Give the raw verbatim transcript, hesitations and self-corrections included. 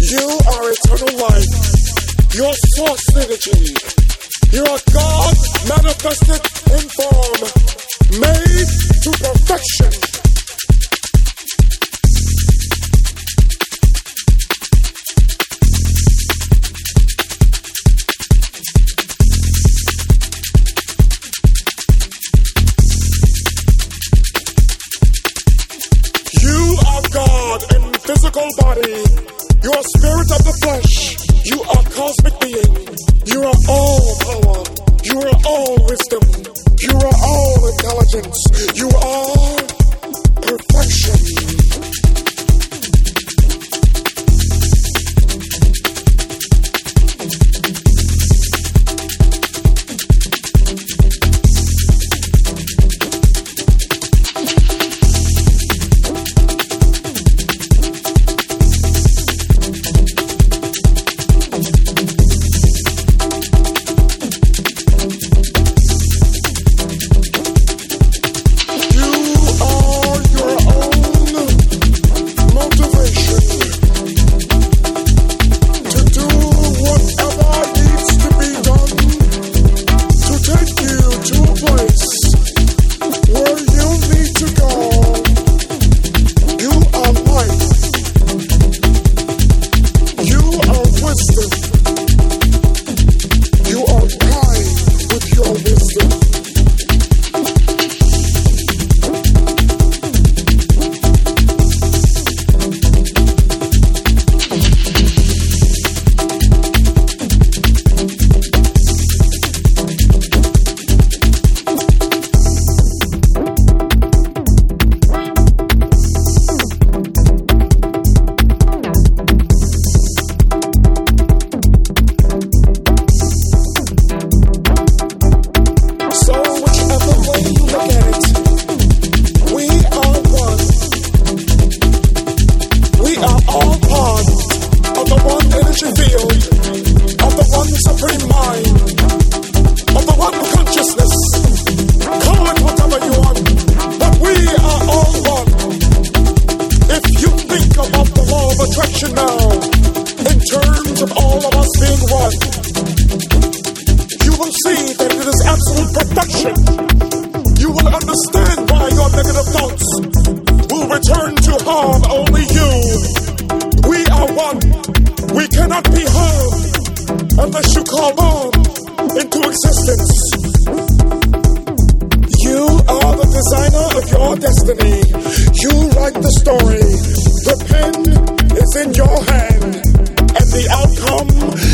You are eternal life. Your source energy. You are God manifested in form, made to perfection. You are God in physical body. You are spirit of the flesh. You are cosmic being. You are all power. You are all wisdom. You are all intelligence. You are perfection. The pen is in your hand, and the outcome